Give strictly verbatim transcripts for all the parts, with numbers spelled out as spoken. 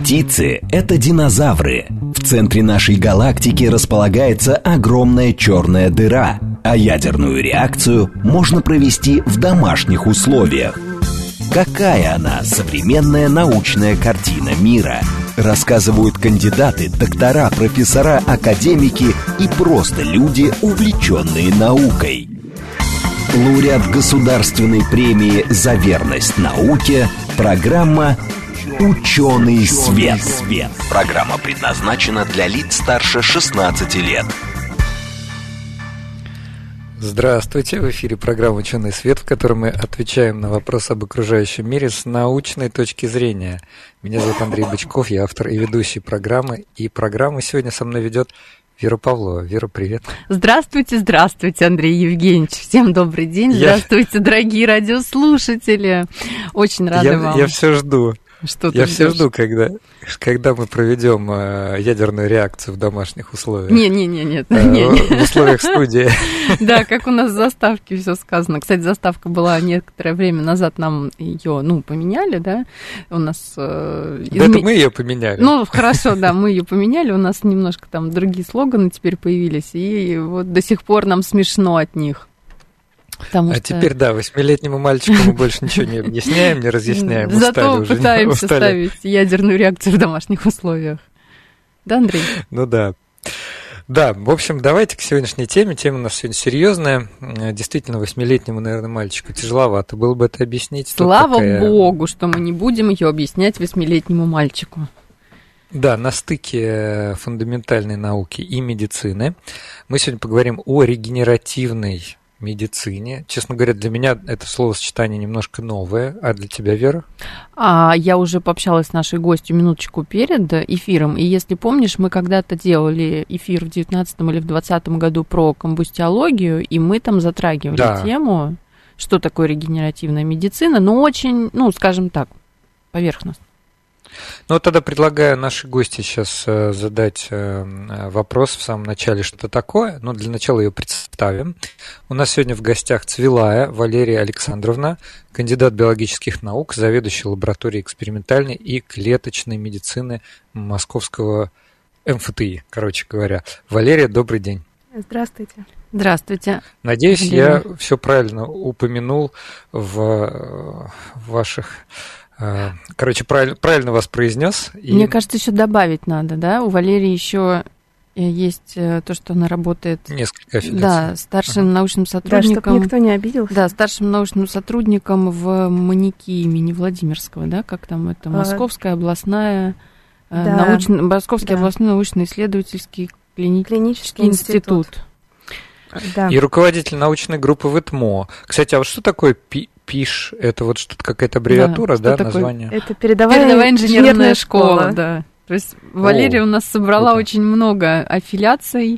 Птицы – это динозавры. В центре нашей галактики располагается огромная черная дыра, а ядерную реакцию можно провести в домашних условиях. Какая она, современная научная картина мира? Рассказывают кандидаты, доктора, профессора, академики и просто люди, увлеченные наукой. Лауреат государственной премии «За верность науке» программа «Ученый свет». Программа предназначена для лиц старше шестнадцати лет. Здравствуйте, в эфире программа «Ученый свет», в которой мы отвечаем на вопросы об окружающем мире с научной точки зрения. Меня зовут Андрей Бычков, я автор и ведущий программы. И программу сегодня со мной ведет Вера Павлова. Вера, привет. Здравствуйте, здравствуйте, Андрей Евгеньевич. Всем добрый день. Я... Здравствуйте, дорогие радиослушатели. Очень рада я, вам. Я все жду. Что Я ты все ждешь? жду, когда, когда мы проведем э, ядерную реакцию в домашних условиях. Не, не, не, нет. Э, не, не. В условиях студии. Да, как у нас в заставке все сказано. Кстати, заставка была некоторое время назад, нам ее, ну, поменяли, да? У нас... Э, изме... Это мы ее поменяли. Ну, хорошо, да, мы ее поменяли. У нас немножко там другие слоганы теперь появились, и вот до сих пор нам смешно от них. Потому а что... теперь, да, восьмилетнему мальчику мы больше ничего не объясняем, не разъясняем. Зато устали пытаемся уже, ставить ядерную реакцию в домашних условиях. Да, Андрей? Ну да. Да, в общем, давайте к сегодняшней теме. Тема у нас сегодня серьезная. Действительно, восьмилетнему, наверное, мальчику тяжеловато было бы это объяснить. Слава такая... богу, что мы не будем ее объяснять восьмилетнему мальчику. Да, на стыке фундаментальной науки и медицины мы сегодня поговорим о регенеративной медицине. Честно говоря, для меня это словосочетание немножко новое. А для тебя, Вера? А, я уже пообщалась с нашей гостью минуточку перед эфиром, и если помнишь, мы когда-то делали эфир в девятнадцатом или в двадцатом году про комбустиологию, и мы там затрагивали да. тему, что такое регенеративная медицина, но очень, ну, скажем так, поверхностно. Ну, тогда предлагаю нашей гости сейчас задать вопрос в самом начале, что это такое. Но для начала ее представим. У нас сегодня в гостях Цвилая Валерия Александровна, кандидат биологических наук, заведующая лабораторией экспериментальной и клеточной медицины Московского эм эф тэ и, короче говоря. Валерия, добрый день. Здравствуйте. Здравствуйте. Надеюсь, Валерия. я все правильно упомянул в ваших... Короче, правильно, правильно вас произнес. И... Мне кажется, еще добавить надо, да? У Валерии еще есть то, что она работает... Несколько аффилиаций. Да, старшим ага. научным сотрудником... Да, чтобы никто не обиделся. Да, старшим научным сотрудником в МАНИКИ имени Владимирского, да? Как там это? Московская областная... Да. Науч... Московский да. областной научно-исследовательский клини... клинический институт. институт. Да. И руководитель научной группы в ИТМО. Кстати, а вот что такое пи... ПИШ, это вот что-то какая-то аббревиатура, да, да название? Это передовая, передовая инженерная, инженерная школа, школа, да. То есть Валерия О, у нас собрала это. очень много аффилиаций.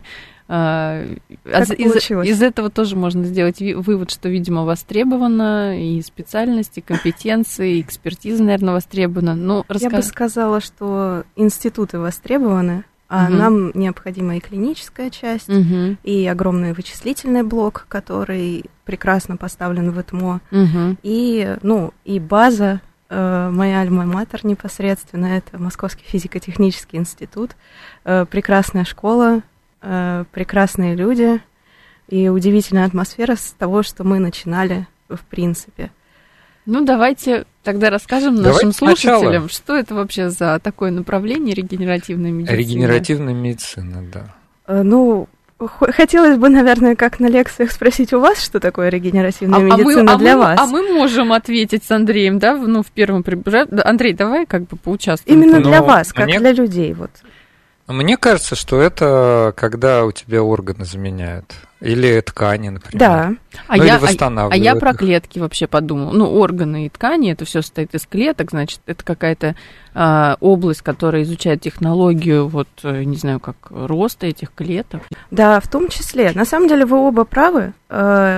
Из, из, из этого тоже можно сделать вывод, что, видимо, востребовано и специальности, и компетенции, и экспертиза, наверное, востребована. Ну, рассказ... Я бы сказала, что институты востребованы, а угу. нам необходима и клиническая часть, угу. и огромный вычислительный блок, который прекрасно поставлен в ИТМО, угу. и, ну, и база, э, моя альма-матер непосредственно, это Московский физико-технический институт, э, прекрасная школа, э, прекрасные люди и удивительная атмосфера с того, что мы начинали в принципе. Ну, давайте тогда расскажем давайте нашим слушателям, сначала. Что это вообще за такое направление регенеративной медицины. Регенеративная медицина, да. Э, ну, х- хотелось бы, наверное, как на лекциях спросить у вас, что такое регенеративная а, медицина а мы, для а мы, вас. А мы можем ответить с Андреем, да, ну, в первом... Андрей, давай как бы поучаствуем. Именно Но для вас, как мне... для людей, вот. Мне кажется, что это когда у тебя органы заменяют. Или ткани, например. Да. А, ну, я, или восстанавливают. а, а я про клетки вообще подумала. Ну, органы и ткани, это все состоит из клеток, значит, это какая-то а, область, которая изучает технологию, вот, не знаю, как роста этих клеток. Да, в том числе. На самом деле вы оба правы, э,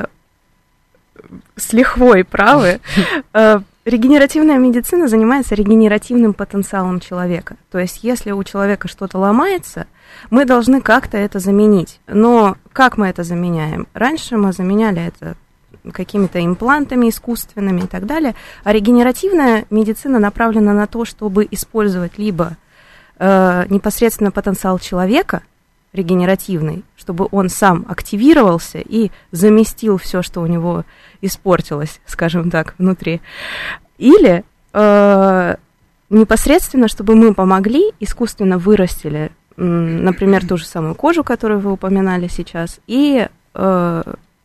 с лихвой правы. Регенеративная медицина занимается регенеративным потенциалом человека. То есть, если у человека что-то ломается, мы должны как-то это заменить. Но как мы это заменяем? Раньше мы заменяли это какими-то имплантами искусственными и так далее. А регенеративная медицина направлена на то, чтобы использовать либо э, непосредственно потенциал человека, регенеративный, чтобы он сам активировался и заместил все, что у него испортилось, скажем так, внутри. Или э, непосредственно, чтобы мы помогли, искусственно вырастили, м, например, ту же самую кожу, которую вы упоминали сейчас, и э,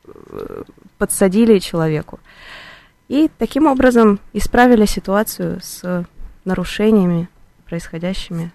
подсадили человеку. И таким образом исправили ситуацию с нарушениями, происходящими.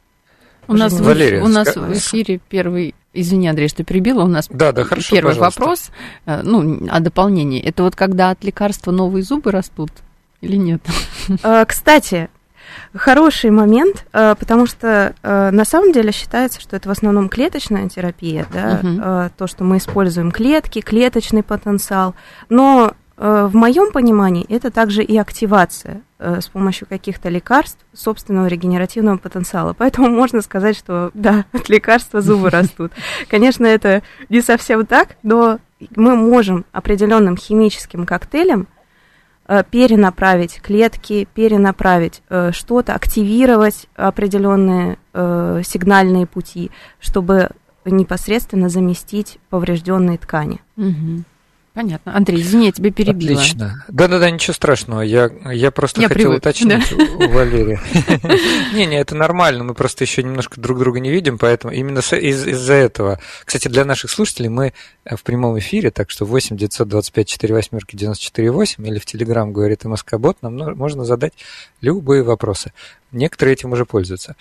У нас, Валерия, в, у нас ска... в эфире первый, извини, Андрей, что перебила, у нас да, да, хорошо, первый пожалуйста. вопрос, ну, о дополнении. Это вот когда от лекарства новые зубы растут или нет? Кстати, хороший момент, потому что на самом деле считается, что это в основном клеточная терапия, да, угу. То, что мы используем клетки, клеточный потенциал, но в моем понимании это также и активация с помощью каких-то лекарств собственного регенеративного потенциала. Поэтому можно сказать, что да, от лекарства зубы растут. Конечно, это не совсем так, но мы можем определенным химическим коктейлем перенаправить клетки, перенаправить что-то, активировать определенные сигнальные пути, чтобы непосредственно заместить поврежденные ткани. Угу. Понятно. Андрей, извини, я тебя перебила. Отлично. Да-да-да, ничего страшного. Я, я просто я хотел привык, уточнить да? у Валерии. Не-не, это нормально, мы просто еще немножко друг друга не видим, поэтому именно из- из-за этого. Кстати, для наших слушателей мы в прямом эфире, так что восемь девятьсот двадцать пять сорок восемь девяносто четыре восемь или в Телеграм говорит МСК-бот, нам можно задать любые вопросы. Некоторые этим уже пользуются.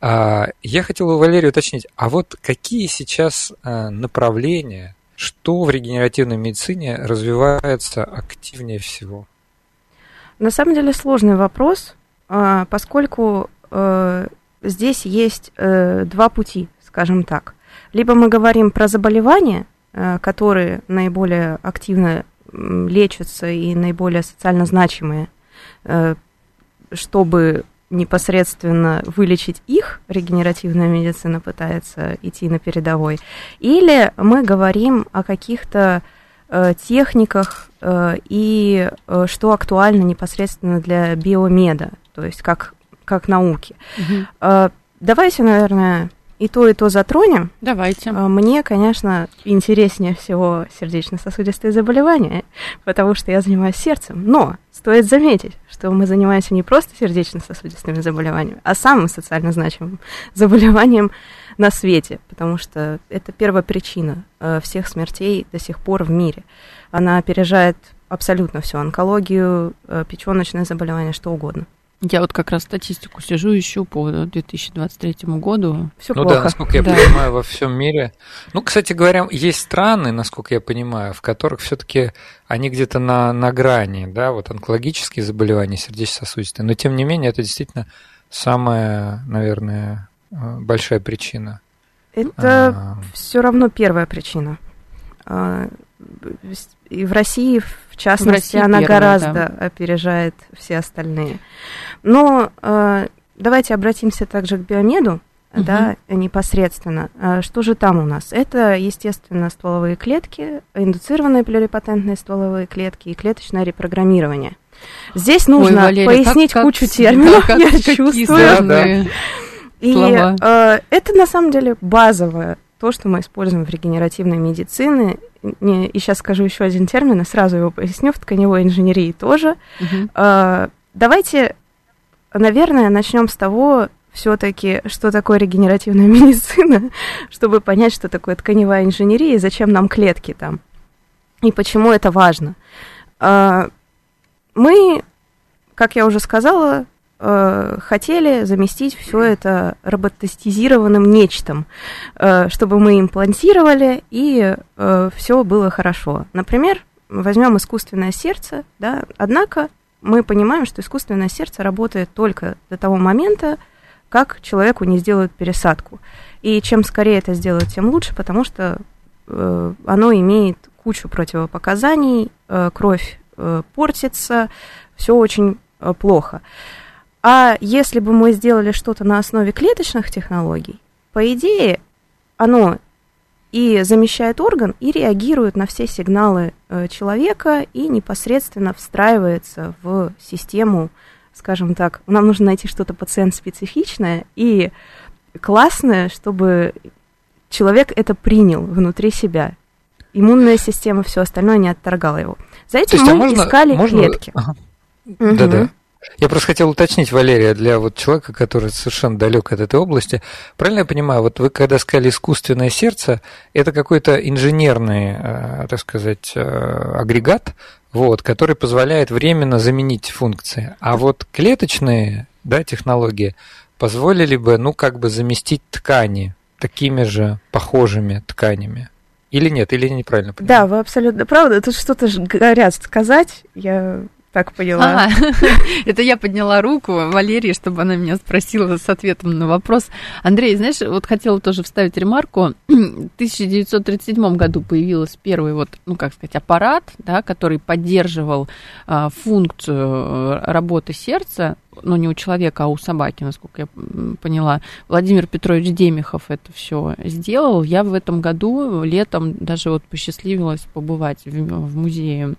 Я хотел у Валерии уточнить, а вот какие сейчас направления, что в регенеративной медицине развивается активнее всего? На самом деле сложный вопрос, поскольку здесь есть два пути, скажем так. Либо мы говорим про заболевания, которые наиболее активно лечатся и наиболее социально значимые, чтобы непосредственно вылечить их, регенеративная медицина пытается идти на передовой, или мы говорим о каких-то э, техниках э, и э, что актуально непосредственно для биомеда, то есть как, как науки. Угу. Э, давайте, наверное, и то, и то затронем. Давайте. Э, мне, конечно, интереснее всего сердечно-сосудистые заболевания, потому что я занимаюсь сердцем, но стоит заметить, что мы занимаемся не просто сердечно-сосудистыми заболеваниями, а самым социально значимым заболеванием на свете, потому что это первопричина всех смертей до сих пор в мире. Она опережает абсолютно все: онкологию, печёночные заболевания, что угодно. Я вот как раз статистику сижу, ищу по две тысячи двадцать третьему году. Всё ну плохо. Да, насколько я да. понимаю, во всем мире. Ну, кстати говоря, есть страны, насколько я понимаю, в которых все-таки они где-то на, на грани, да, вот онкологические заболевания, сердечно-сосудистые. Но тем не менее, это действительно самая, наверное, большая причина. Это а... все равно первая причина. И в России, в частности, в России она первая, гораздо да. опережает все остальные. Но э, давайте обратимся также к биомеду, угу. да, непосредственно. Что же там у нас? Это, естественно, стволовые клетки, индуцированные плюрипатентные стволовые клетки и клеточное репрограммирование. Здесь нужно Ой, Валерия, как, пояснить как, кучу терминов, да, я чувствую. Да, да. И э, это, на самом деле, базовое, то, что мы используем в регенеративной медицине. И сейчас скажу еще один термин, и сразу его поясню, в тканевой инженерии тоже. Uh-huh. Uh, давайте, наверное, начнем с того, все-таки, что такое регенеративная медицина, чтобы понять, что такое тканевая инженерия и зачем нам клетки там, и почему это важно. Uh, мы, как я уже сказала, хотели заместить все это роботизированным нечтом, чтобы мы имплантировали, и все было хорошо. Например, возьмем искусственное сердце, да, однако мы понимаем, что искусственное сердце работает только до того момента, как человеку не сделают пересадку. И чем скорее это сделают, тем лучше, потому что оно имеет кучу противопоказаний, кровь портится, все очень плохо. А если бы мы сделали что-то на основе клеточных технологий, по идее, оно и замещает орган, и реагирует на все сигналы человека, и непосредственно встраивается в систему, скажем так, нам нужно найти что-то пациент-специфичное и классное, чтобы человек это принял внутри себя. Иммунная система, все остальное не отторгала его. За этим мы а можно, искали можно... клетки. Ага. Угу. Да-да. Я просто хотел уточнить, Валерия, для вот человека, который совершенно далек от этой области. Правильно я понимаю, вот вы когда сказали искусственное сердце, это какой-то инженерный, так сказать, агрегат, вот, который позволяет временно заменить функции. А вот клеточные, да, технологии позволили бы, ну, как бы заместить ткани такими же похожими тканями. Или нет, или неправильно понимаю? Да, вы абсолютно правы. Тут что-то же горят сказать. Я так поняла. Ага. Это я подняла руку Валерии, чтобы она меня спросила с ответом на вопрос. Андрей, знаешь, вот хотела тоже вставить ремарку. В тысяча девятьсот тридцать седьмом году появился первый вот, ну, как сказать, аппарат, да, который поддерживал а, функцию работы сердца, но не у человека, а у собаки, насколько я поняла. Владимир Петрович Демихов это все сделал. Я в этом году летом даже вот посчастливилась побывать в, в музее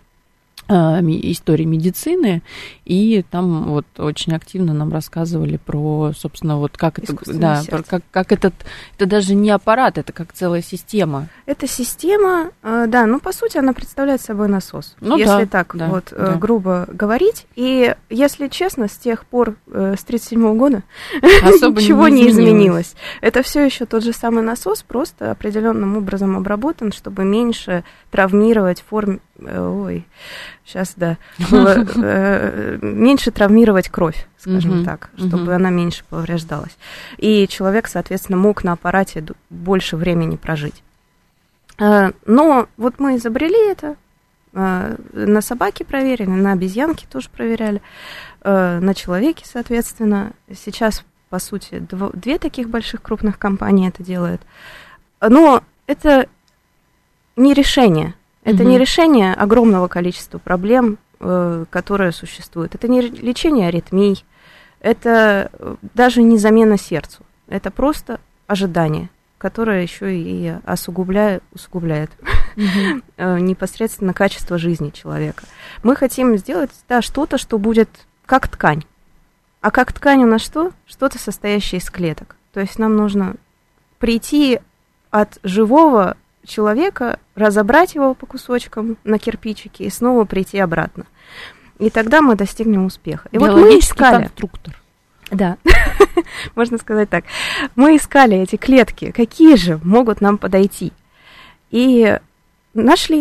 истории медицины, и там вот очень активно нам рассказывали про, собственно, вот как это, да, про, как, как этот, это даже не аппарат, это как целая система. Это система, да, ну, по сути, она представляет собой насос, ну, если да, так да, вот да. грубо говорить, и, если честно, с тех пор, с тридцать седьмого года, ничего не изменилось. Это все еще тот же самый насос, просто определенным образом обработан, чтобы меньше травмировать форм... Ой, сейчас, да, было, э, меньше травмировать кровь, скажем uh-huh, так, чтобы uh-huh. она меньше повреждалась. И человек, соответственно, мог на аппарате больше времени прожить. Э, но вот мы изобрели это, э, на собаке проверили, на обезьянке тоже проверяли, э, на человеке, соответственно. Сейчас, по сути, дв- две таких больших крупных компании это делают. Но это не решение. Это угу. не решение огромного количества проблем, э, которые существуют. Это не лечение аритмий, это даже не замена сердцу. Это просто ожидание, которое еще и осугубляет, усугубляет угу. э, непосредственно качество жизни человека. Мы хотим сделать да, что-то, что будет как ткань. А как ткань у нас что? Что-то, состоящее из клеток. То есть нам нужно прийти от живого человека, разобрать его по кусочкам на кирпичики и снова прийти обратно. И тогда мы достигнем успеха. И вот мы искали... конструктор. Да, можно сказать так. Мы искали эти клетки, какие же могут нам подойти. И нашли.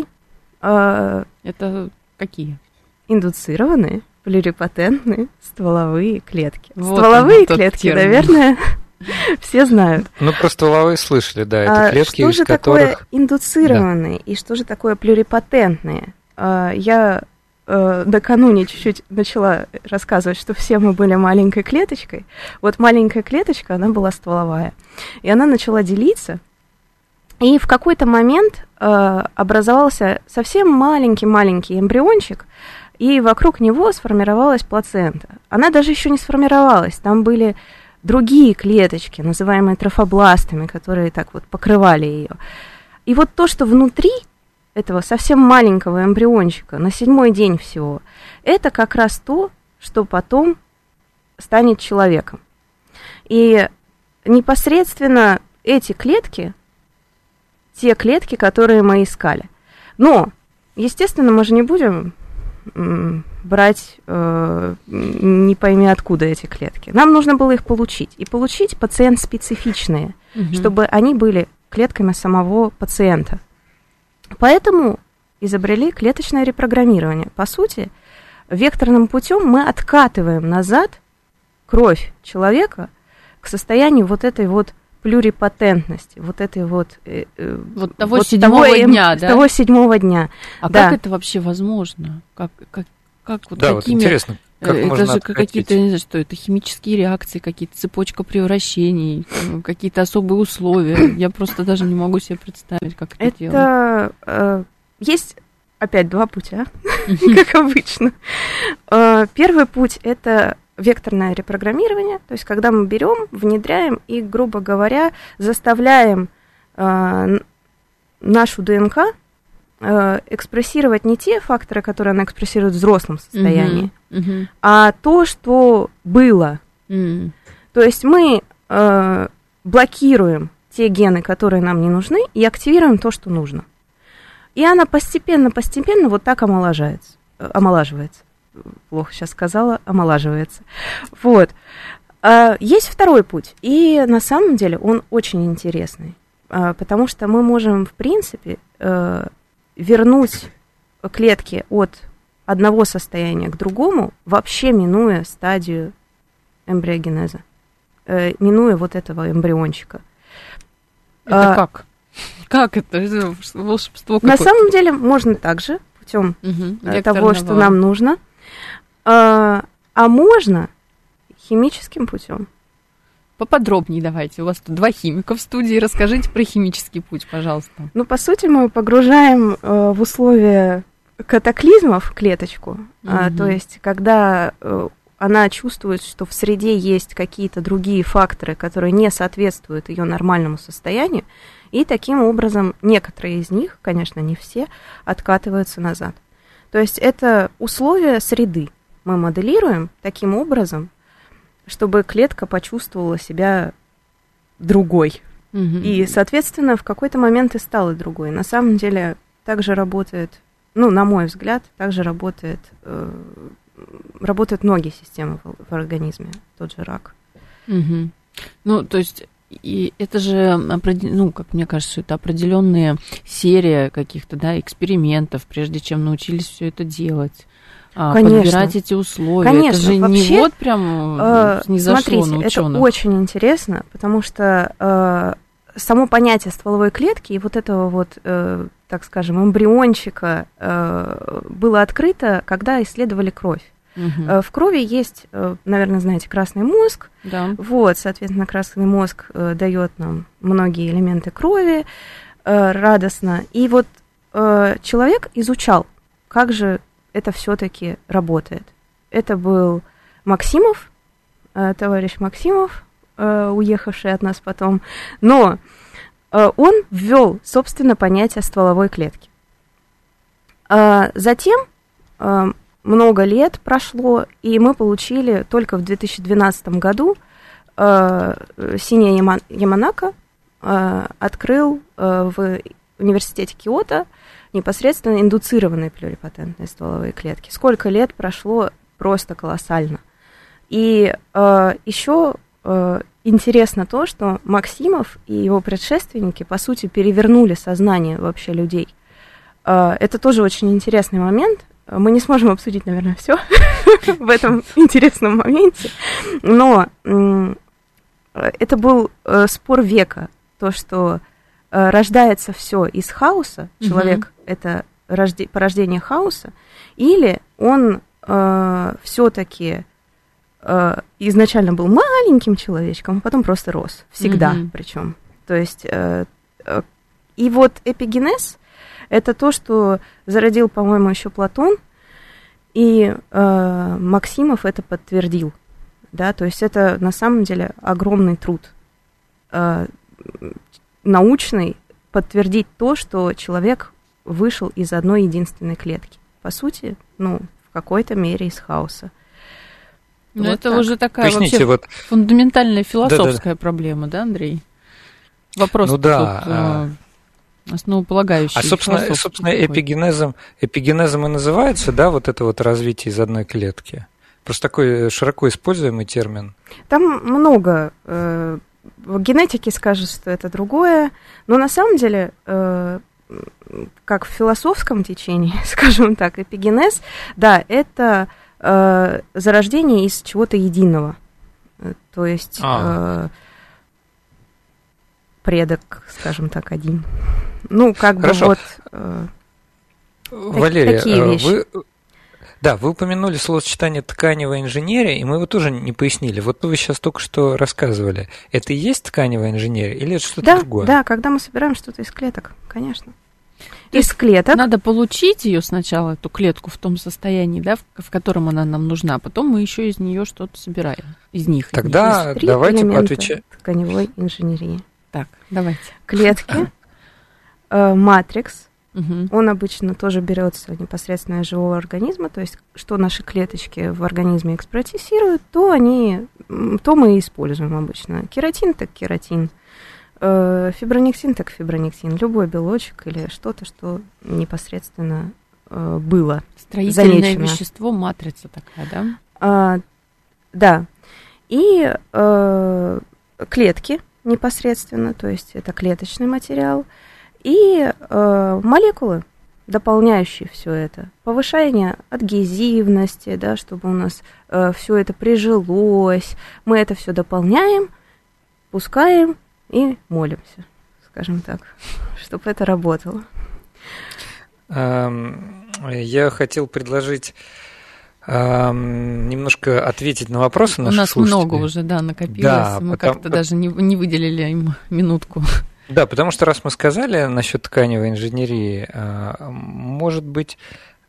Э, Это какие? Индуцированные, плюрипатентные стволовые клетки. Вот стволовые клетки, наверное... Все знают. Ну, про стволовые слышали, да, это клетки, а, что же из которых... такое индуцированные, да. И что же такое плюрипатентные? А, я а, накануне чуть-чуть начала рассказывать, что все мы были маленькой клеточкой. Вот маленькая клеточка, она была стволовая. И она начала делиться. И в какой-то момент а, образовался совсем маленький-маленький эмбриончик, и вокруг него сформировалась плацента. Она даже еще не сформировалась, там были... другие клеточки, называемые трофобластами, которые так вот покрывали ее. И вот то, что внутри этого совсем маленького эмбриончика, на седьмой день всего, это как раз то, что потом станет человеком. И непосредственно эти клетки, те клетки, которые мы искали. Но, естественно, мы же не будем... брать э, не пойми откуда эти клетки. Нам нужно было их получить. И получить пациент-специфичные, угу. чтобы они были клетками самого пациента. Поэтому изобрели клеточное репрограммирование. По сути, векторным путем мы откатываем назад кровь человека к состоянию вот этой вот плюрипатентности, вот этой вот... Э, э, вот того вот седьмого того, дня, да? Того седьмого дня. А да. как это вообще возможно? Как, как, как вот да, какими... вот интересно, как это можно же откатить? Какие-то, не знаю, что это, химические реакции, какие-то цепочка превращений, какие-то особые условия. Я просто даже не могу себе представить, как это, это делать. Э, есть опять два путя, как обычно. Первый путь – это векторное репрограммирование, то есть когда мы берем, внедряем и, грубо говоря, заставляем э, нашу ДНК э, экспрессировать не те факторы, которые она экспрессирует в взрослом состоянии, mm-hmm. Mm-hmm. а то, что было. Mm-hmm. То есть мы э, блокируем те гены, которые нам не нужны, и активируем то, что нужно. И она постепенно-постепенно вот так омолаживается. омолаживается. Плохо сейчас сказала, омолаживается. Вот. Есть второй путь, и на самом деле он очень интересный, потому что мы можем, в принципе, вернуть клетки от одного состояния к другому, вообще минуя стадию эмбриогенеза, минуя вот этого эмбриончика. Это а, как? Как это? Это волшебство какое-то? На самом деле можно также, путем угу, того, что нам нужно, а, а можно химическим путем. Поподробнее давайте. У вас тут два химика в студии. Расскажите про химический путь, пожалуйста. Ну, по сути, мы погружаем э, в условия катаклизмов клеточку. Угу. А, то есть, когда э, она чувствует, что в среде есть какие-то другие факторы, которые не соответствуют ее нормальному состоянию, и таким образом некоторые из них, конечно, не все, откатываются назад. То есть, это условия среды мы моделируем таким образом, чтобы клетка почувствовала себя другой. Mm-hmm. И, соответственно, в какой-то момент и стала другой. На самом деле, также работает, ну, на мой взгляд, также работает, э, работают многие системы в, в организме, тот же рак. Mm-hmm. Ну, то есть, и это же, ну, как мне кажется, это определенная серия каких-то, да, экспериментов, прежде чем научились все это делать. Конечно. Подбирать эти условия. Конечно. Это же вообще, не вот прям э, не зашло смотрите, на ученых. Это очень интересно, потому что э, само понятие стволовой клетки и вот этого вот, э, так скажем, эмбриончика э, было открыто, когда исследовали кровь. Угу. Э, в крови есть, э, наверное, знаете, красный мозг. Да. Вот, соответственно, красный мозг э, дает нам многие элементы крови э, радостно. И вот э, человек изучал, как же это все-таки работает. Это был Максимов, э, товарищ Максимов, э, уехавший от нас потом, но э, он ввел, собственно, понятие стволовой клетки. Э, затем э, много лет прошло, и мы получили только в две тысячи двенадцатом году э, Синя Яма, Яманака э, открыл э, в университете Киото непосредственно индуцированные плюрипатентные стволовые клетки. Сколько лет прошло, просто колоссально. И э, еще э, интересно то, что Максимов и его предшественники, по сути, перевернули сознание вообще людей. Э, это тоже очень интересный момент. Мы не сможем обсудить, наверное, все в этом интересном моменте, но это был спор века, то, что рождается все из хаоса, человек mm-hmm. это рожде, порождение хаоса, или он э, все-таки э, изначально был маленьким человечком, а потом просто рос, всегда mm-hmm. причем. То есть, э, э, и вот эпигенез — это то, что зародил, по-моему, еще Платон, и э, Максимов это подтвердил, да, то есть это на самом деле огромный труд э, научный, подтвердить то, что человек вышел из одной единственной клетки. По сути, ну, в какой-то мере из хаоса. Ну, вот это так. Уже такая Поясните, вообще вот... фундаментальная философская Да-да-да. проблема, да, Андрей? Вопрос ну, да, тут, а... основополагающий. А, собственно, собственно эпигенезом, эпигенезом и называется, да, вот это вот развитие из одной клетки? Просто такой широко используемый термин. Там много... Э- В генетике скажут, что это другое, но на самом деле, э, как в философском течении, скажем так, эпигенез, да, это э, зарождение из чего-то единого, то есть э, предок, скажем так, один. Ну, как Хорошо. бы вот э, Валерия, такие вещи. Вы... Да, вы упомянули словосочетание тканевая инженерия, и мы его тоже не пояснили. Вот вы сейчас только что рассказывали. Это и есть тканевая инженерия или это что-то да, другое? Да, когда мы собираем что-то из клеток, конечно. То из клеток. Надо получить ее сначала, эту клетку в том состоянии, да, в, в котором она нам нужна, а потом мы еще из нее что-то собираем. Из них. Тогда из них. давайте поотвечаем. Тканевой инженерии. Так, давайте. Клетки э, матрикс. Угу. Он обычно тоже берется непосредственно из живого организма, то есть что наши клеточки в организме экспрессируют, то, они, то мы и используем обычно. Кератин так кератин, э, фибронектин так фибронектин, любой белочек или что-то, что непосредственно э, было строительное замечено. Вещество, матрица такая, да? А, да. И э, клетки непосредственно, то есть это клеточный материал, и э, молекулы, дополняющие все это, повышение адгезивности, да, чтобы у нас э, все это прижилось, мы это все дополняем, пускаем и молимся, скажем так, чтобы это работало. Я хотел предложить немножко ответить на вопросы наших У нас слушателей. много уже, да, накопилось, да, мы потому... как-то даже не, не выделили им минутку. Да, потому что раз мы сказали насчет тканевой инженерии, может быть,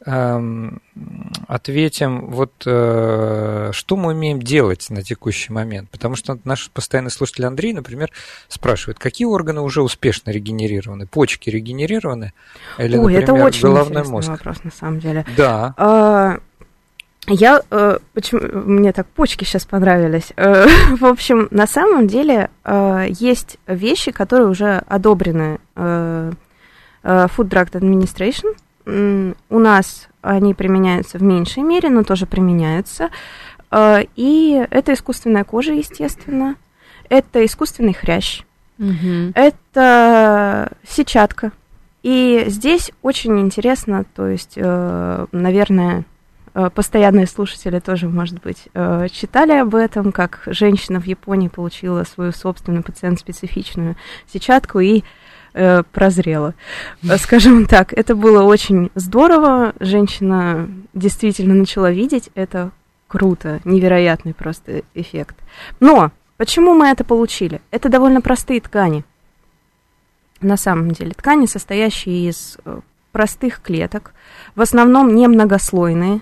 ответим, вот что мы умеем делать на текущий момент. Потому что наш постоянный слушатель Андрей, например, спрашивает, какие органы уже успешно регенерированы? Почки регенерированы? Или, Ой, например, это очень головной интересный мозг? вопрос, на самом деле. Да. А, я, почему, мне так почки сейчас понравились. В общем, на самом деле есть вещи, которые уже одобрены Food Drug Administration. У нас они применяются в меньшей мере, но тоже применяются. И это искусственная кожа, естественно. Это искусственный хрящ. Mm-hmm. Это сетчатка. И здесь очень интересно, то есть, наверное, постоянные слушатели тоже, может быть, читали об этом, как женщина в Японии получила свою собственную пациент-специфичную сетчатку и прозрела. Скажем так, это было очень здорово. Женщина действительно начала видеть. Это круто, невероятный просто эффект. Но почему мы это получили? Это довольно простые ткани. На самом деле, ткани, состоящие из простых клеток, в основном не многослойные,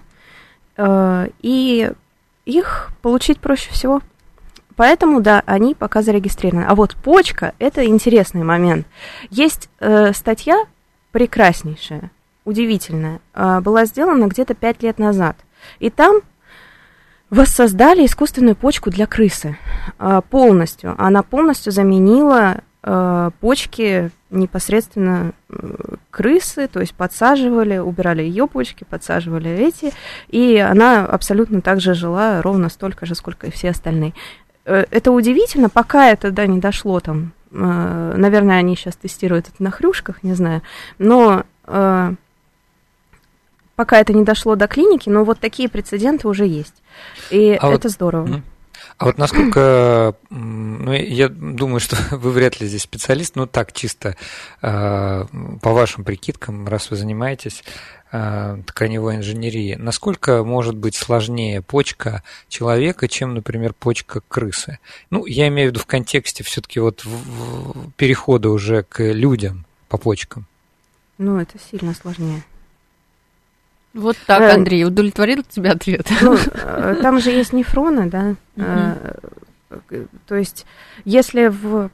и их получить проще всего. Поэтому, да, они пока зарегистрированы. А вот почка – это интересный момент. Есть э, статья прекраснейшая, удивительная, э, была сделана где-то пять лет назад. И там воссоздали искусственную почку для крысы э, полностью. Она полностью заменила э, почки непосредственно э, крысы, то есть подсаживали, убирали ее почки, подсаживали эти, и она абсолютно так же жила ровно столько же, сколько и все остальные. Это удивительно, пока это, да, не дошло там, э, наверное, они сейчас тестируют это на хрюшках, не знаю, но э, пока это не дошло до клиники, но вот такие прецеденты уже есть, и а это вот, здорово. А вот насколько, ну, я думаю, что вы вряд ли здесь специалист, но так чисто э, по вашим прикидкам, раз вы занимаетесь тканевой инженерии, насколько может быть сложнее почка человека, чем, например, почка крысы? Ну, я имею в виду в контексте все-таки вот перехода уже к людям по почкам. Ну, это сильно сложнее. Вот так, Андрей, удовлетворил тебя ответ? Ну, там же есть нефроны, да? Mm-hmm. То есть, если в...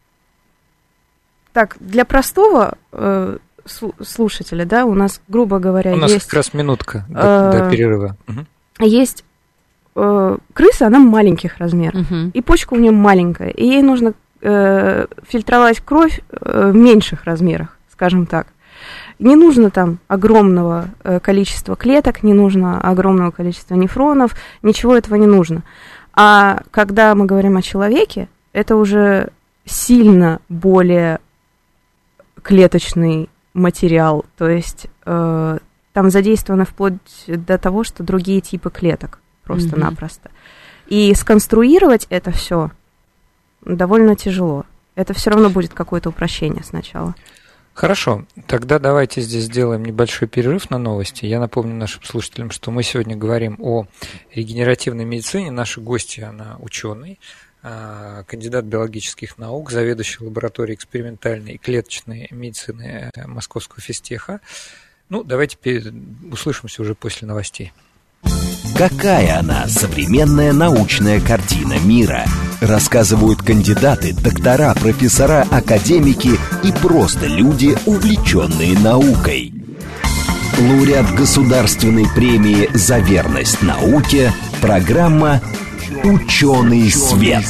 Так, для простого слушателя, да, у нас, грубо говоря, у нас есть... как раз минутка до, э, до перерыва. Угу. Есть э, крыса, она маленьких размеров, угу. и почка у нее маленькая, и ей нужно э, фильтровать кровь э, в меньших размерах, скажем так. Не нужно там огромного э, количества клеток, не нужно огромного количества нефронов, ничего этого не нужно. А когда мы говорим о человеке, это уже сильно более клеточный материал, то есть э, там задействовано вплоть до того, что другие типы клеток просто-напросто. Mm-hmm. И сконструировать это все довольно тяжело. Это все равно будет какое-то упрощение сначала. Хорошо, тогда давайте здесь сделаем небольшой перерыв на новости. Я напомню нашим слушателям, что мы сегодня говорим о регенеративной медицине. Наши гости, она ученый, кандидат биологических наук, заведующий лабораторией экспериментальной и клеточной медицины Московского физтеха. Ну, давайте услышимся уже после новостей. Какая она, современная научная картина мира? Рассказывают кандидаты, доктора, профессора, академики и просто люди, увлеченные наукой. Лауреат государственной премии «За верность науке» программа «Ученый свет».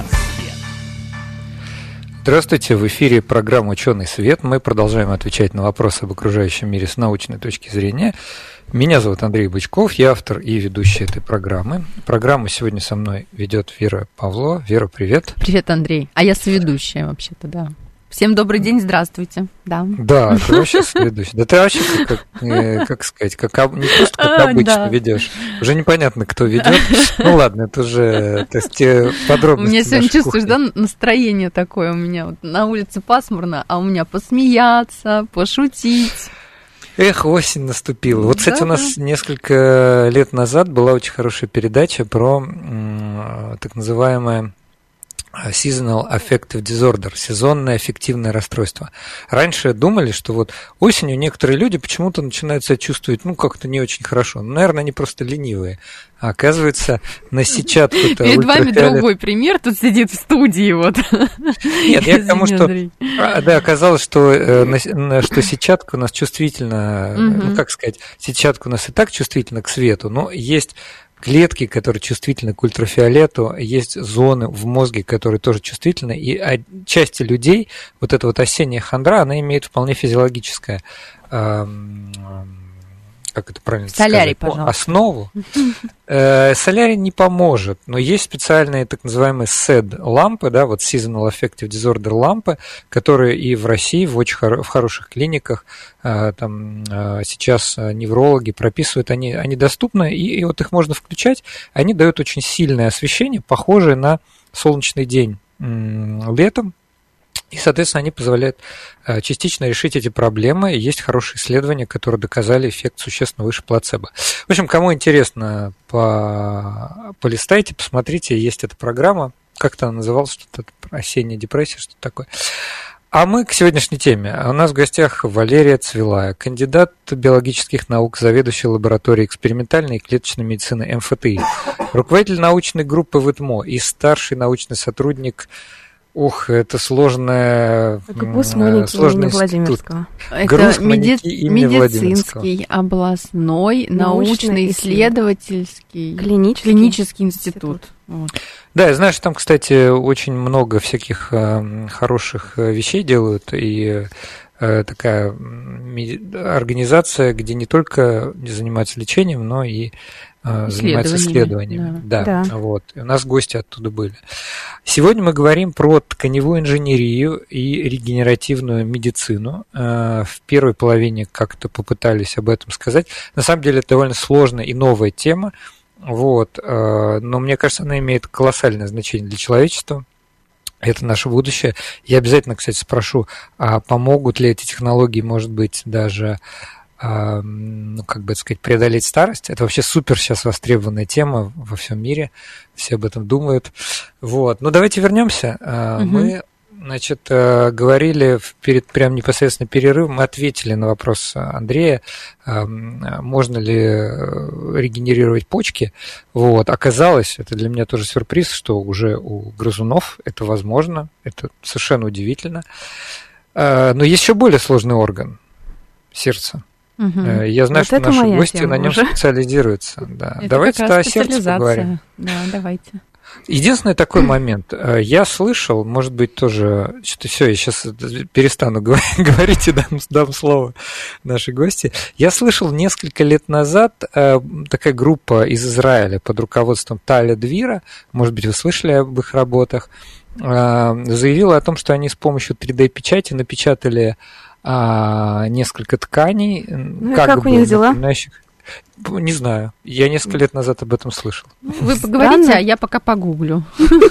Здравствуйте, в эфире программа «Ученый свет». Мы продолжаем отвечать на вопросы об окружающем мире с научной точки зрения. Меня зовут Андрей Бычков, я автор и ведущий этой программы. Программу сегодня со мной ведет Вера Павлова. Вера, привет. Привет, Андрей. А я соведущая вообще-то, да. Всем добрый день, здравствуйте. Да, да, ты вообще соведущая. Да ты вообще, как, как, как сказать, как, не просто как обычно да. ведешь. Уже непонятно, кто ведет. Ну ладно, это уже то есть, подробности. У меня сегодня чувствуешь, да, настроение такое у меня. Вот на улице пасмурно, а у меня посмеяться, пошутить. Эх, осень наступила. Вот, кстати, да, у нас да. несколько лет назад была очень хорошая передача про м, так называемое seasonal affective disorder, сезонное аффективное расстройство. Раньше думали, что вот осенью некоторые люди почему-то начинают себя чувствовать, ну, как-то не очень хорошо. Ну, наверное, они просто ленивые. А оказывается, на сетчатку-то перед вами другой пример, тут сидит в студии вот. Нет, я к тому, что да, оказалось, что, что сетчатка у нас чувствительна, ну, как сказать, сетчатка у нас и так чувствительна к свету, но есть клетки, которые чувствительны к ультрафиолету, есть зоны в мозге, которые тоже чувствительны, и части людей вот эта вот осенняя хандра, она имеет вполне физиологическое, эм, как это правильно солярий, сказать, пожалуйста. Основу. Э, солярий не поможет, но есть специальные так называемые сэд-лампы, да, вот Seasonal Affective Disorder лампы, которые и в России в очень хоро- в хороших клиниках э, там, э, сейчас неврологи прописывают, они, они доступны, и, и вот их можно включать, они дают очень сильное освещение, похожее на солнечный день м- летом. И, соответственно, они позволяют частично решить эти проблемы. Есть хорошие исследования, которые доказали эффект существенно выше плацебо. В общем, кому интересно, по... полистайте, посмотрите, есть эта программа. Как-то она называлась, что-то осенняя депрессия, что-то такое. А мы к сегодняшней теме. У нас в гостях Валерия Цвилая, кандидат биологических наук, заведующий лабораторией экспериментальной и клеточной медицины эм эф тэ и, руководитель научной группы в ИТМО и старший научный сотрудник. Ух, это сложная, ГБУС Моники имени Владимирского. Это меди- медицинский, областной, научно-исследовательский, клинический, клинический институт. институт. Вот. Да, я знаю, что там, кстати, очень много всяких э, хороших вещей делают, и э, такая организация, где не только занимаются лечением, но и занимается исследованиями. Да. Да, да. Вот. И у нас гости оттуда были. Сегодня мы говорим про тканевую инженерию и регенеративную медицину. В первой половине как-то попытались об этом сказать. На самом деле это довольно сложная и новая тема. Вот. Но мне кажется, она имеет колоссальное значение для человечества. Это наше будущее. Я обязательно, кстати, спрошу, а помогут ли эти технологии, может быть, даже ну, как бы сказать, преодолеть старость. Это вообще супер сейчас востребованная тема во всем мире. Все об этом думают. Вот. Ну, давайте вернемся. Угу. Мы, значит, говорили перед прям непосредственно перерывом, мы ответили на вопрос Андрея, можно ли регенерировать почки. Вот. Оказалось, это для меня тоже сюрприз, что уже у грызунов это возможно. Это совершенно удивительно. Но есть еще более сложный орган – сердце. Угу. Я знаю, вот что наши гости на нем уже специализируются. Да. Давайте о сердце поговорим. Да, давайте. Единственный такой момент. Я слышал, может быть, тоже, что-то все, я сейчас перестану говорить и дам, дам слово нашей гости. Я слышал несколько лет назад такая группа из Израиля под руководством Таля Двира, может быть, вы слышали об их работах, заявила о том, что они с помощью три дэ-печати напечатали А, несколько тканей. Ну как, как у них дела? Не знаю. Я несколько лет назад об этом слышал. Вы поговорите, Странно. А я пока погуглю.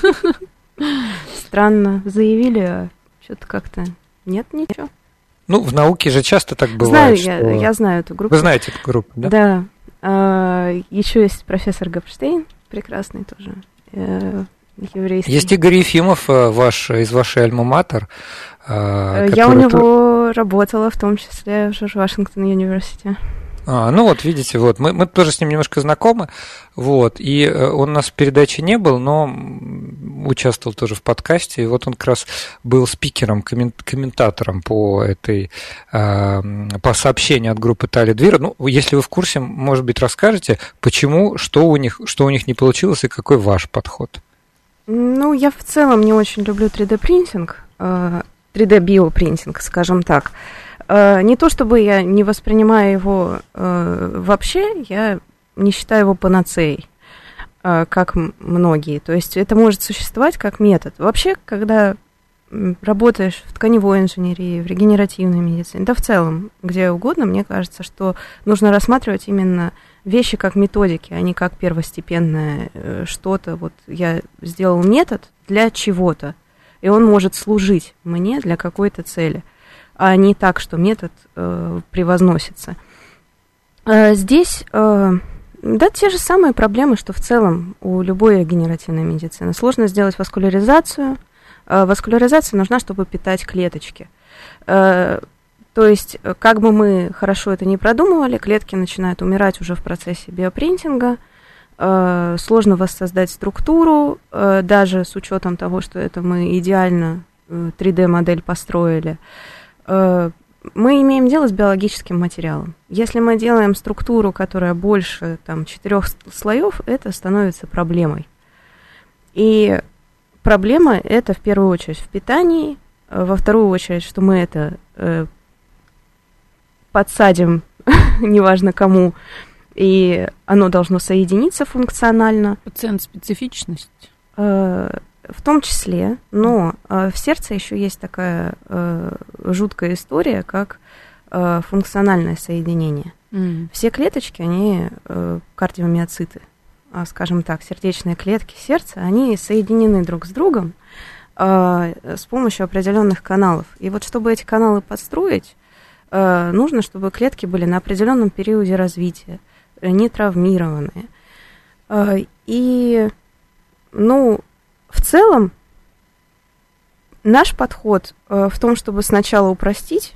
Странно. Заявили, а что-то как-то нет ничего. Ну, в науке же часто так бывает. Знаю, что... я, я знаю эту группу. Вы знаете эту группу, да? Да. А, еще есть профессор Гапштейн, прекрасный тоже. Еврейский. Есть Игорь Ефимов, ваш, из вашей альма-матер. Я у него работала, в том числе в Джордж Вашингтон Университи. А, ну вот, видите, вот, мы, мы тоже с ним немножко знакомы, вот, и он у нас в передаче не был, но участвовал тоже в подкасте, и вот он как раз был спикером, комментатором по этой, по сообщению от группы Тали Двира. Ну, если вы в курсе, может быть, расскажете, почему, что у них, что у них не получилось и какой ваш подход? Ну, я в целом не очень люблю три дэ-принтинг, три дэ-биопринтинг, скажем так. Не то чтобы я не воспринимаю его э, вообще, я не считаю его панацеей, э, как многие. То есть это может существовать как метод. Вообще, когда работаешь в тканевой инженерии, в регенеративной медицине, да в целом, где угодно, мне кажется, что нужно рассматривать именно вещи как методики, а не как первостепенное э, что-то. Вот я сделал метод для чего-то, и он может служить мне для какой-то цели, а не так, что метод э, превозносится. Э, здесь, э, да, те же самые проблемы, что в целом у любой регенеративной медицины. Сложно сделать васкуляризацию. Э, васкуляризация нужна, чтобы питать клеточки. Э, то есть, как бы мы хорошо это ни продумывали, клетки начинают умирать уже в процессе биопринтинга. Э, сложно воссоздать структуру, э, даже с учетом того, что это мы идеально э, три дэ-модель построили. Мы имеем дело с биологическим материалом. Если мы делаем структуру, которая больше там, четырех слоев, это становится проблемой. И проблема это в первую очередь в питании, во вторую очередь, что мы это э, подсадим, неважно кому, и оно должно соединиться функционально. Пациент-специфичность. Э, В том числе, но э, в сердце еще есть такая э, жуткая история, как э, функциональное соединение. Mm. Все клеточки, они э, кардиомиоциты, э, скажем так, сердечные клетки сердца, они соединены друг с другом э, с помощью определенных каналов. И вот чтобы эти каналы подстроить, э, нужно, чтобы клетки были на определенном периоде развития, не травмированные. Э, и, ну... В целом, наш подход э, в том, чтобы сначала упростить,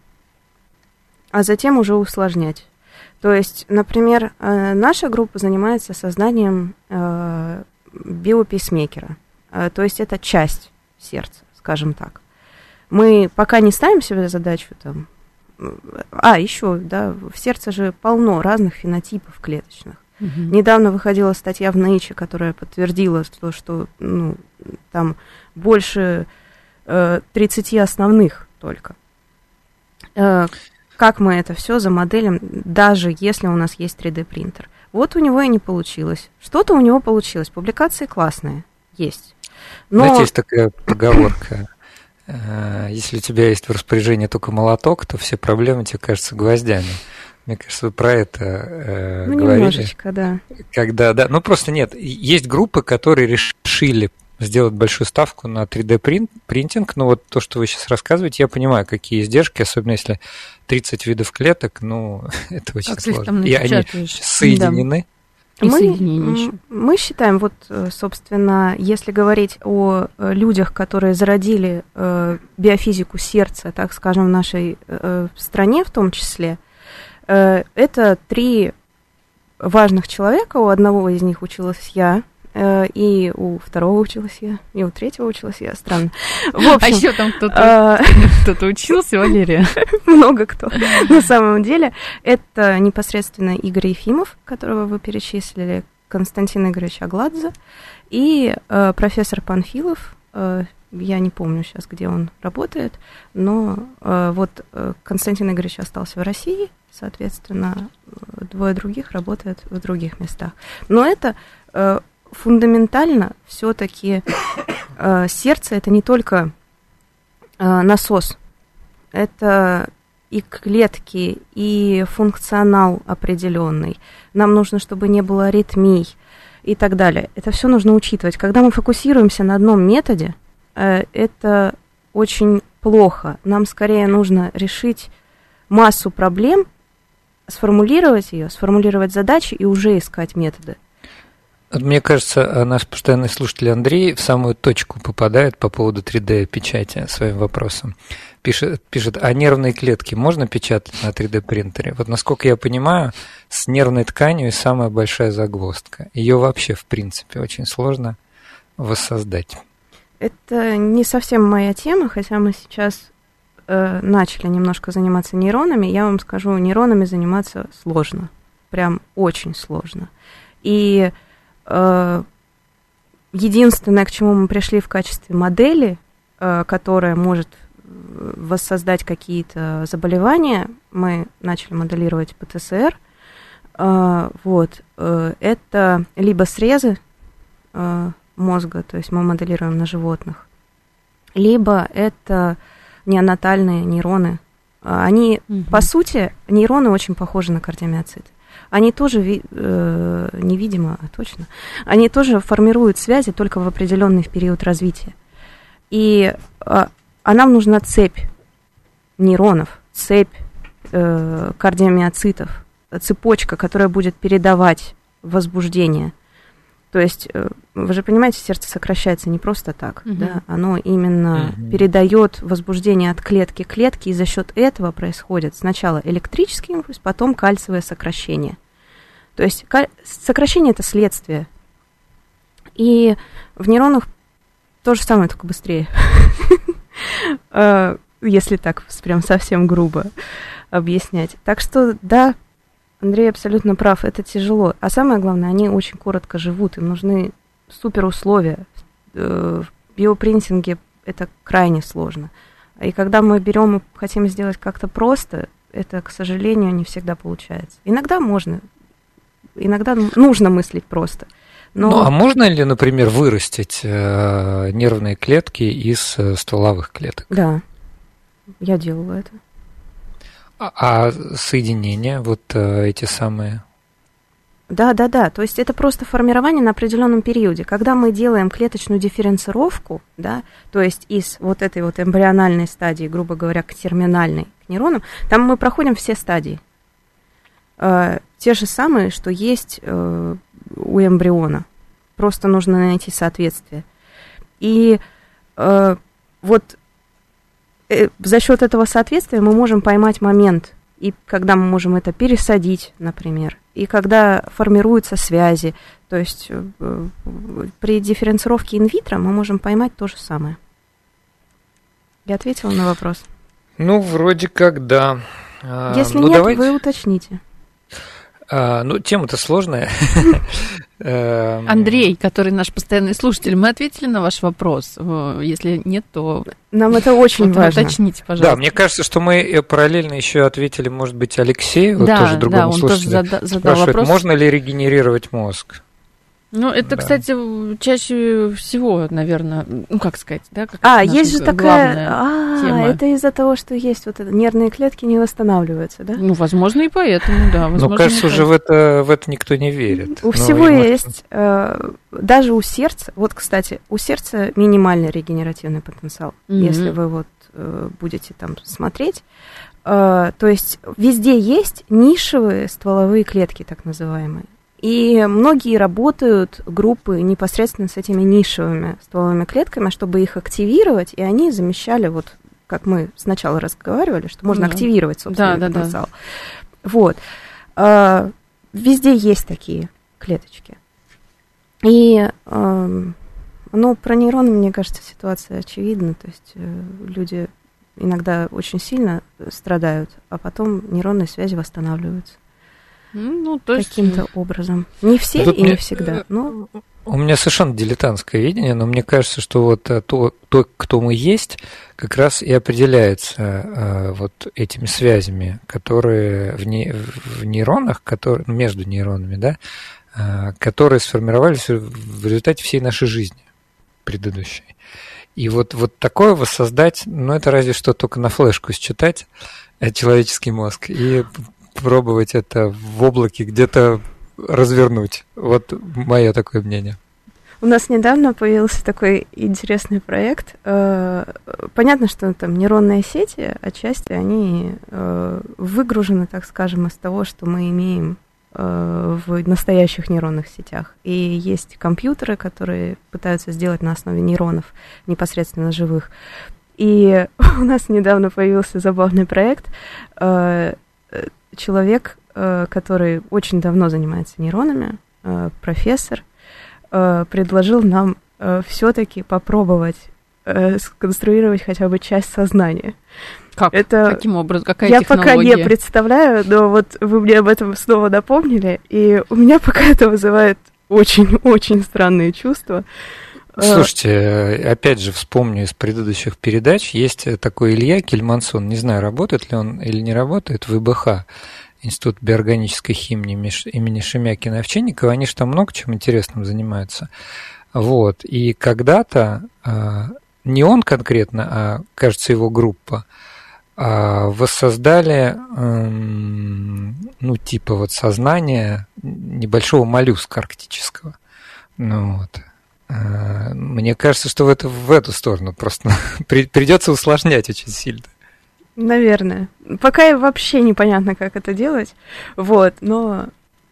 а затем уже усложнять. То есть, например, э, наша группа занимается созданием э, биопейсмейкера. Э, то есть это часть сердца, скажем так. Мы пока не ставим себе задачу там... А, еще, да, в сердце же полно разных фенотипов клеточных. Uh-huh. Недавно выходила статья в Nature, которая подтвердила, что, что ну, там больше э, тридцать основных только. Э, как мы это все замоделим, даже если у нас есть три дэ-принтер. Вот у него и не получилось. Что-то у него получилось. Публикации классные есть. Но... Знаете, есть такая поговорка. Если у тебя есть в распоряжении только молоток, то все проблемы тебе кажутся гвоздями. Мне кажется, вы про это э, ну, говорили. Немножечко, да. Когда, да. Ну, просто нет. Есть группы, которые решили сделать большую ставку на три дэ-принтинг. Ну, вот то, что вы сейчас рассказываете, я понимаю, какие издержки, особенно если тридцать видов клеток, ну, это очень как сложно. И они соединены. Да. И мы, мы считаем, вот, собственно, если говорить о людях, которые зародили э, биофизику сердца, так скажем, в нашей э, стране в том числе, это три важных человека. У одного из них училась я, и у второго училась я, и у третьего училась я. Странно. В общем, а еще там кто-то, кто-то учился, Валерия? Много кто. На самом деле, это непосредственно Игорь Ефимов, которого вы перечислили, Константин Игоревич Агладзе, и профессор Панфилов. Я не помню сейчас, где он работает, но вот Константин Игоревич остался в России, соответственно, двое других работают в других местах. Но это э, фундаментально все-таки э, сердце это не только э, насос, это и клетки, и функционал определенный. Нам нужно, чтобы не было аритмий и так далее. Это все нужно учитывать. Когда мы фокусируемся на одном методе, э, это очень плохо. Нам скорее нужно решить массу проблем, сформулировать ее, сформулировать задачи и уже искать методы. Мне кажется, наш постоянный слушатель Андрей в самую точку попадает по поводу три дэ-печати своим вопросом. Пишет, пишет, а нервные клетки можно печатать на три дэ-принтере? Вот насколько я понимаю, с нервной тканью самая большая загвоздка. Ее вообще, в принципе, очень сложно воссоздать. Это не совсем моя тема, хотя мы сейчас э, начали немножко заниматься нейронами. Я вам скажу, нейронами заниматься сложно. Прям очень сложно. И э, единственное, к чему мы пришли в качестве модели, э, которая может воссоздать какие-то заболевания, мы начали моделировать пэ тэ эс эр, э, вот, э, это либо срезы э, мозга, то есть мы моделируем на животных, либо это неонатальные нейроны. Они, угу. по сути, нейроны очень похожи на кардиомиоциты. Они тоже, э, невидимо, а точно, они тоже формируют связи только в определенный период развития. И, э, а нам нужна цепь нейронов, цепь э, кардиомиоцитов, цепочка, которая будет передавать возбуждение. То есть, э, вы же понимаете, сердце сокращается не просто так, угу. да, оно именно угу. передает возбуждение от клетки к клетке, и за счет этого происходит сначала электрический импульс, потом кальциевое сокращение. То есть сокращение – это следствие. И в нейронах то же самое, только быстрее. Если так прям совсем грубо объяснять. Так что, да, Андрей абсолютно прав, это тяжело. А самое главное, они очень коротко живут, им нужны суперусловия. В биопринтинге это крайне сложно. И когда мы берем и хотим сделать как-то просто, это, к сожалению, не всегда получается. Иногда можно, иногда нужно мыслить просто. Но... Ну, а можно ли, например, вырастить э, нервные клетки из э, стволовых клеток? Да, я делала это. А соединения, вот эти самые? Да, да, да. То есть это просто формирование на определенном периоде. Когда мы делаем клеточную дифференцировку, да, то есть из вот этой вот эмбриональной стадии, грубо говоря, к терминальной, к нейронам, там мы проходим все стадии. Э, те же самые, что есть э, у эмбриона. Просто нужно найти соответствие. И э, вот за счет этого соответствия мы можем поймать момент, и когда мы можем это пересадить, например, и когда формируются связи, то есть при дифференцировке инвитро мы можем поймать то же самое. Я ответила на вопрос? Ну, вроде как да. Если ну, нет, давайте... вы уточните. А, ну, тема-то сложная. Андрей, который наш постоянный слушатель, мы ответили на ваш вопрос. Если нет, то... Нам это очень важно. Уточните, пожалуйста. Да, мне кажется, что мы параллельно еще ответили, может быть, Алексею, да, тоже другому да, он слушателю. Тоже задал вопрос. Можно ли регенерировать мозг? Ну, это, да. кстати, чаще всего, наверное, ну, как сказать, да? Как а, есть же такая... А, тема. Это из-за того, что есть вот это, нервные клетки не восстанавливаются, да? Ну, возможно, и поэтому, да. Ну, кажется, уже в это, в это никто не верит. У всего есть, э, даже у сердца, вот, кстати, у сердца минимальный регенеративный потенциал, mm-hmm. если вы вот э, будете там смотреть. Э, то есть везде есть нишевые стволовые клетки, так называемые. И многие работают, группы, непосредственно с этими нишевыми стволовыми клетками, чтобы их активировать, и они замещали, вот как мы сначала разговаривали, что можно да. активировать собственный да, потенциал. Да, да. Вот. А, везде есть такие клеточки. И, а, ну, про нейроны, мне кажется, ситуация очевидна. То есть люди иногда очень сильно страдают, а потом нейронные связи восстанавливаются. Ну, то есть... Каким-то образом. Не все и мне... не всегда. Но... У меня совершенно дилетантское видение, но мне кажется, что вот то, то, кто мы есть, как раз и определяется а, вот этими связями, которые в, не, в нейронах, которые, между нейронами, да, а, которые сформировались в результате всей нашей жизни предыдущей. И вот, вот такое воссоздать, ну, это разве что только на флешку считать человеческий мозг и пробовать это в облаке где-то развернуть. Вот мое такое мнение. У нас недавно появился такой интересный проект. Понятно, что там нейронные сети, отчасти они выгружены, так скажем, из того, что мы имеем в настоящих нейронных сетях. И есть компьютеры, которые пытаются сделать на основе нейронов непосредственно живых. И у нас недавно появился забавный проект. Человек, который очень давно занимается нейронами, профессор, предложил нам все-таки попробовать сконструировать хотя бы часть сознания. Как? Это... Каким образом? Какая я технология? пока не представляю, но вот вы мне об этом снова напомнили, и у меня пока это вызывает очень-очень странные чувства. Слушайте, опять же вспомню из предыдущих передач, есть такой Илья Кельмансон, не знаю, работает ли он или не работает в ИБХ, Институт биорганической химии имени Шемякина и Овчинникова, они же там много чем интересным занимаются. Вот, и когда-то, не он конкретно, а, кажется, его группа, воссоздали, ну, типа вот сознание небольшого моллюска арктического. Ну вот. Мне кажется, что в, это, в эту сторону просто придется усложнять очень сильно. Наверное. Пока вообще непонятно, как это делать. Вот, но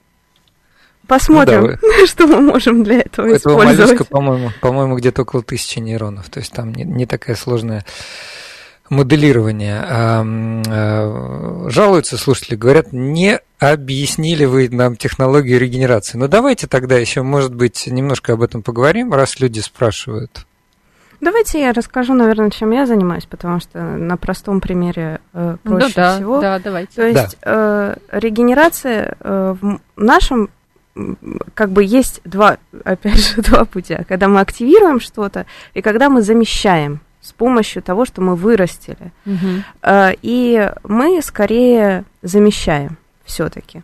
посмотрим, ну, да, что мы можем для этого, этого использовать. Этого моллюска, по-моему, по-моему, где-то около тысячи нейронов. То есть там не, не такая сложная моделирование. А, а, жалуются слушатели, говорят, не объяснили вы нам технологию регенерации. Но давайте тогда еще, может быть, немножко об этом поговорим, раз люди спрашивают. Давайте я расскажу, наверное, чем я занимаюсь, потому что на простом примере э, проще да, всего. Да, давайте. То есть да. э, регенерация э, в нашем, как бы есть два, опять же, два путя. Когда мы активируем что-то и когда мы замещаем с помощью того, что мы вырастили. Угу. Э, и мы скорее замещаем все-таки.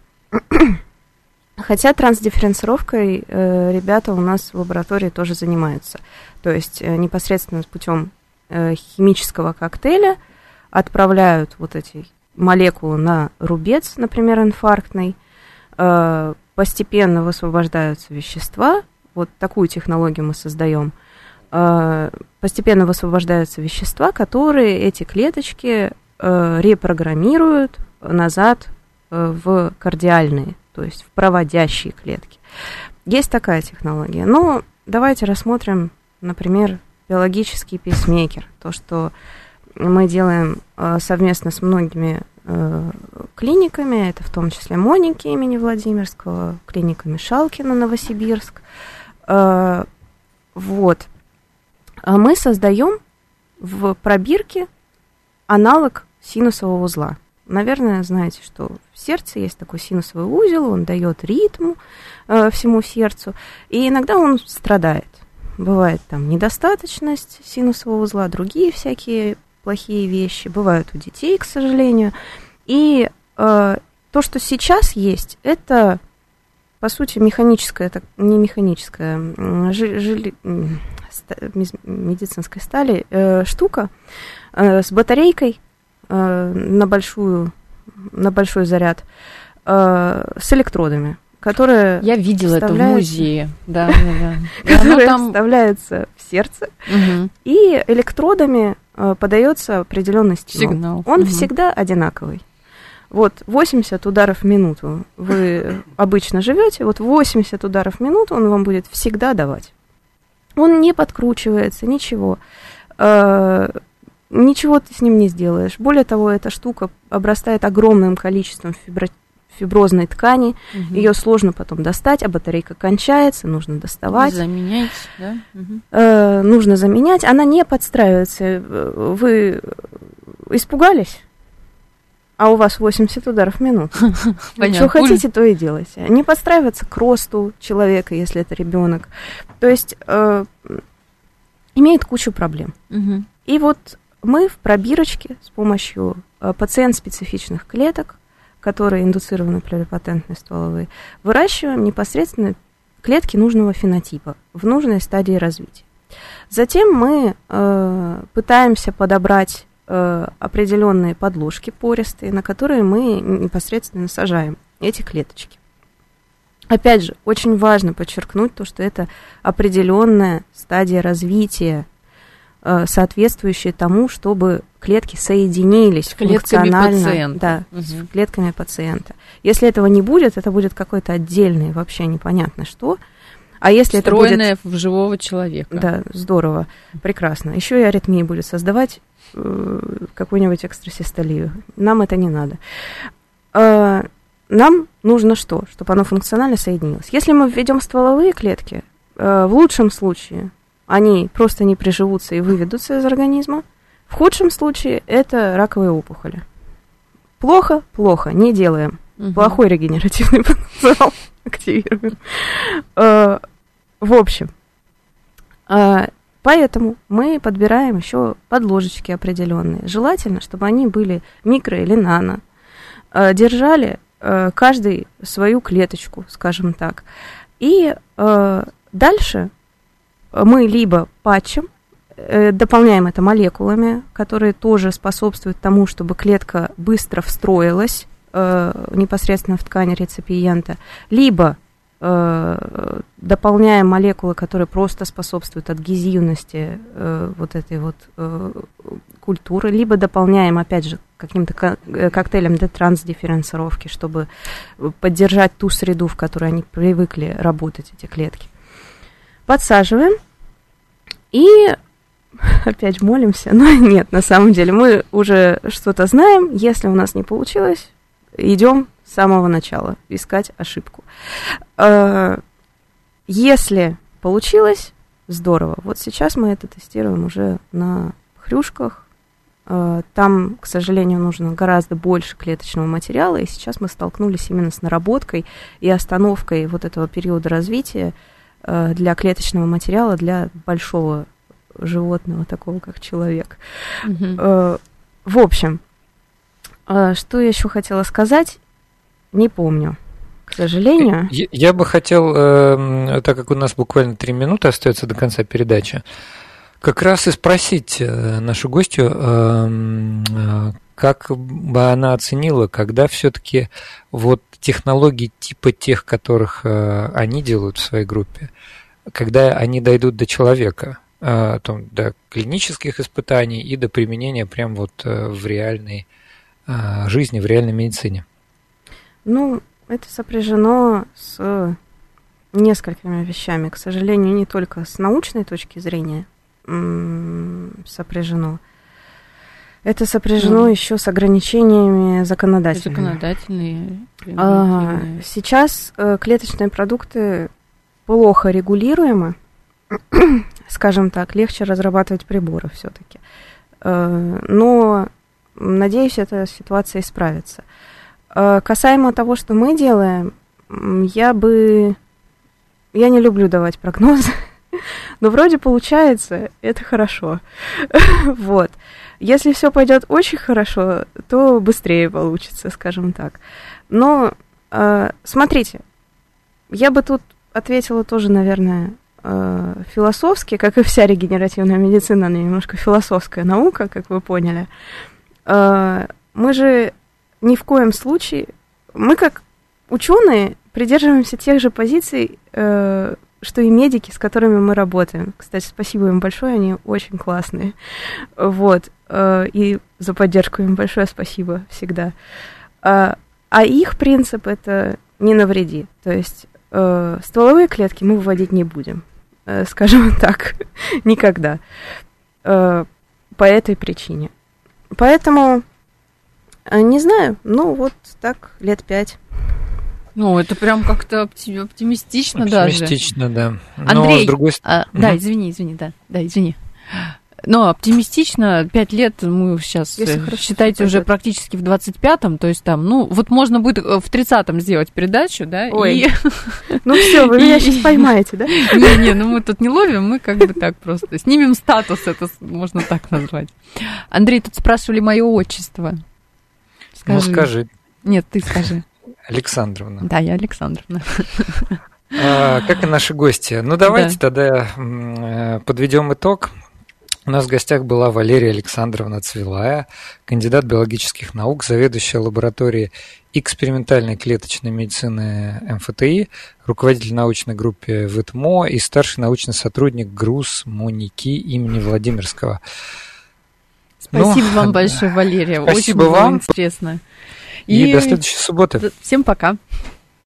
Хотя трансдифференцировкой э, ребята у нас в лаборатории тоже занимаются. То есть э, непосредственно путем э, химического коктейля отправляют вот эти молекулы на рубец, например, инфарктный, э, постепенно высвобождаются вещества. Вот такую технологию мы создаем. Э, постепенно высвобождаются вещества, которые эти клеточки э, репрограммируют назад э, в кардиальные, то есть в проводящие клетки. Есть такая технология. Но давайте рассмотрим, например, биологический пейсмейкер. То, что мы делаем э, совместно с многими э, клиниками, это в том числе Моники имени Владимирского, клиниками Шалкина, Новосибирск. Э, вот. Мы создаем в пробирке аналог синусового узла. Наверное, знаете, что в сердце есть такой синусовый узел, он дает ритм э, всему сердцу, и иногда он страдает. Бывает там недостаточность синусового узла, другие всякие плохие вещи, бывают у детей, к сожалению. И э, то, что сейчас есть, это, по сути, механическая, так, не механическая, жи, жи, медицинской стали э, штука э, с батарейкой, на большую, на большой заряд, э, с электродами, которые я видела это в музее, да, да, да. которые там вставляются в сердце, угу. и электродами э, подается определенный стимул. Сигнал. Он угу. всегда одинаковый. Вот восемьдесят ударов в минуту вы обычно живете, вот восемьдесят ударов в минуту он вам будет всегда давать. Он не подкручивается, ничего. Э, Ничего ты с ним не сделаешь. Более того, эта штука обрастает огромным количеством фибро... фиброзной ткани. Угу. Ее сложно потом достать, а батарейка кончается, нужно доставать. Заменять, да? Угу. Э, нужно заменять. Она не подстраивается. Вы испугались, а у вас восемьдесят ударов в минуту. Что хотите, то и делайте. Не подстраиваться к росту человека, если это ребенок. То есть э, имеет кучу проблем. Угу. И вот мы в пробирочке с помощью э, пациент-специфичных клеток, которые индуцированы плюрипатентные стволовые, выращиваем непосредственно клетки нужного фенотипа в нужной стадии развития. Затем мы э, пытаемся подобрать э, определенные подложки пористые, на которые мы непосредственно сажаем эти клеточки. Опять же, очень важно подчеркнуть то, что это определенная стадия развития. соответствующие тому, чтобы клетки соединились с клетками пациента. Да, угу. с клетками пациента. Если этого не будет, это будет какой-то отдельный, вообще непонятно что. А если встроенное это будет... в живого человека. Да, здорово, прекрасно. Еще и аритмии будет создавать э, какую-нибудь экстрасистолию. Нам это не надо. Э, нам нужно что? Чтобы оно функционально соединилось. Если мы введем стволовые клетки, э, в лучшем случае они просто не приживутся и выведутся из организма. В худшем случае это раковые опухоли. Плохо, плохо, не делаем. Угу. Плохой регенеративный потенциал активируем. Э, в общем, э, поэтому мы подбираем еще подложечки определенные. Желательно, чтобы они были микро или нано. Э, держали э, каждый свою клеточку, скажем так. И э, дальше мы либо патчем, э, дополняем это молекулами, которые тоже способствуют тому, чтобы клетка быстро встроилась э, непосредственно в ткань реципиента, либо э, дополняем молекулы, которые просто способствуют адгезивности э, вот этой вот э, культуры, либо дополняем, опять же, каким-то ко- коктейлем для трансдифференцировки, чтобы поддержать ту среду, в которой они привыкли работать, эти клетки. Подсаживаем и опять молимся, но нет, на самом деле мы уже что-то знаем, если у нас не получилось, идем с самого начала искать ошибку. Если получилось, здорово. Вот сейчас мы это тестируем уже на хрюшках. Там, к сожалению, нужно гораздо больше клеточного материала, и сейчас мы столкнулись именно с наработкой и остановкой вот этого периода развития для клеточного материала, для большого животного, такого как человек. Mm-hmm. В общем, что я еще хотела сказать, не помню, к сожалению. Я, я бы хотел, так как у нас буквально три минуты остается до конца передачи, как раз и спросить нашу гостью, как бы она оценила, когда все-таки вот технологии типа тех, которых э, они делают в своей группе, когда они дойдут до человека, э, там, до клинических испытаний и до применения прям вот э, в реальной э, жизни, в реальной медицине? Ну, это сопряжено с несколькими вещами. К сожалению, не только с научной точки зрения м- сопряжено. Это сопряжено mm. еще с ограничениями законодательными. Законодательные. А, сейчас э, клеточные продукты плохо регулируемы, скажем так, легче разрабатывать приборы все-таки. Э, но, надеюсь, эта ситуация исправится. Э, касаемо того, что мы делаем, я бы... Я не люблю давать прогнозы, но вроде получается, это хорошо. Вот. Если все пойдет очень хорошо, то быстрее получится, скажем так. Но э, смотрите, я бы тут ответила тоже, наверное, э, философски, как и вся регенеративная медицина, она немножко философская наука, как вы поняли. Э, мы же ни в коем случае, мы как ученые придерживаемся тех же позиций, э, что и медики, с которыми мы работаем. Кстати, спасибо им большое, они очень классные. Вот. И за поддержку им большое спасибо всегда. А их принцип — это не навреди. То есть стволовые клетки мы выводить не будем. Скажем так, никогда. По этой причине. Поэтому, не знаю, ну вот так, лет пять. Ну, это прям как-то оптимистично, оптимистично даже. Оптимистично, да. Андрей, Но с другой стороны... а, да, извини, извини, да, да, извини. Но оптимистично, пять лет мы сейчас, Если считайте, уже практически в двадцать пятом, то есть там, ну, вот можно будет в тридцатом сделать передачу, да? Ой, и... ну все, вы меня сейчас поймаете, да? Не-не, ну мы тут не ловим, мы как бы так просто снимем статус, это можно так назвать. Андрей, тут спрашивали мое отчество. Скажи. Ну, скажи. Нет, ты скажи. Александровна. Да, я Александровна. А, как и наши гости. Ну, давайте да. тогда подведем итог. У нас в гостях была Валерия Александровна Цвилая, кандидат биологических наук, заведующая лабораторией экспериментальной клеточной медицины эм эф тэ и, руководитель научной группы в ИТМО и старший научный сотрудник ГРУС МУНИКИ имени Владимирского. Спасибо ну, вам большое, Валерия. Спасибо Очень вам. Было интересно. И, и до следующей субботы. Всем пока.